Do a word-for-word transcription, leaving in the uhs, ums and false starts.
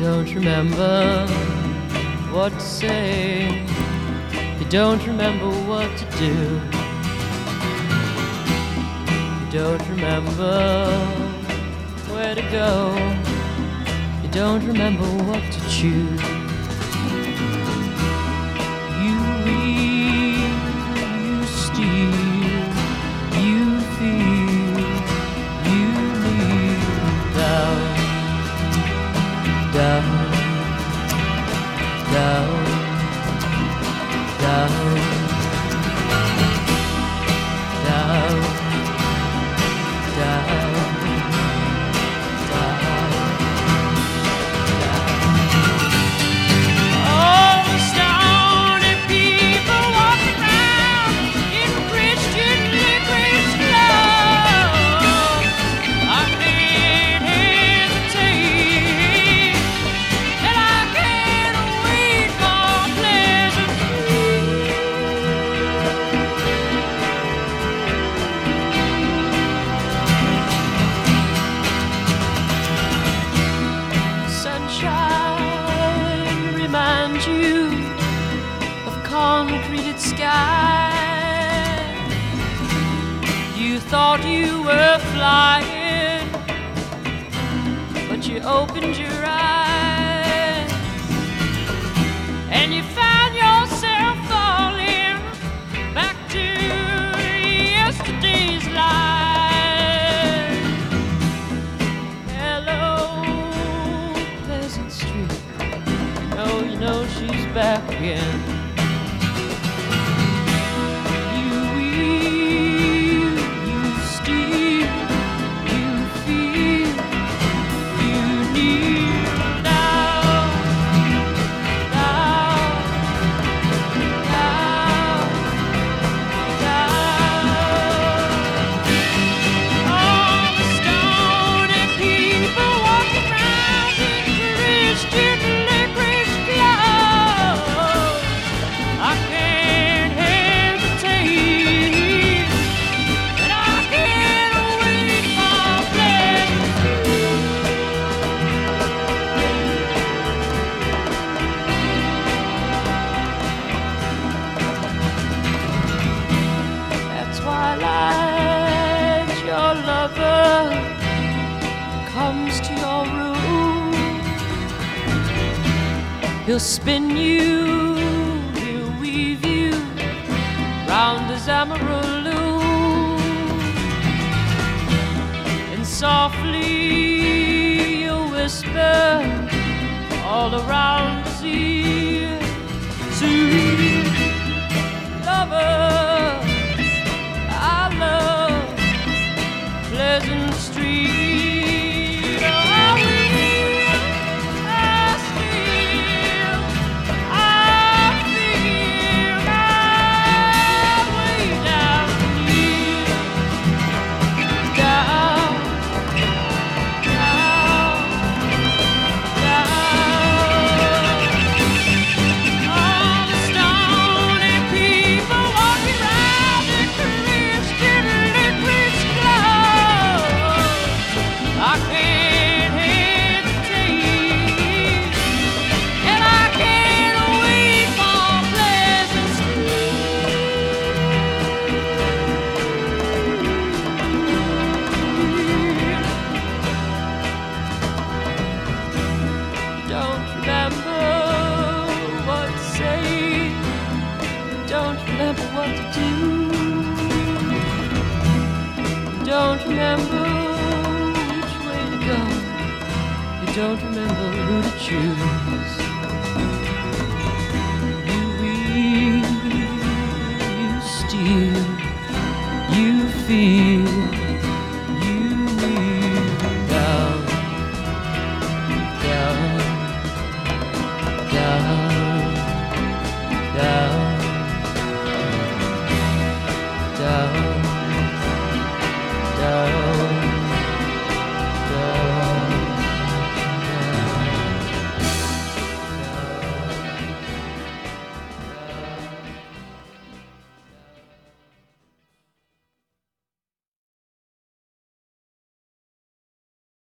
don't remember what to say. You don't remember what to do. You don't remember where to go. You don't remember what to choose. You read, you steal, you feel, you kneel down, down, down, down, down, down. Remind you of concreted sky. You thought you were flying, but you opened your eyes and you found yourself falling back to yesterday's life. Hello, Pleasant Street. Oh, you know she's back again. You wheel, you steal, you feel, you kneel down, down, down, down. All the stony people walk around in Christian licorice clothes. I can't hesitate, and I can't wait for pleasure. That's why light, your lover comes to your room. He'll spin you, he'll weave you round his emerald loom, and softly you'll whisper all around his ear, sweet lover, I love Pleasant Street. Oh, I will, I still, I feel my way down here, down, down, down. All the stony people walking around in Christian licorice clothes. I can't hesitate, and I can't wait for Pleasant Street. Don't remember what to say. Don't remember what to do. Don't remember which way to go. You don't remember who to choose.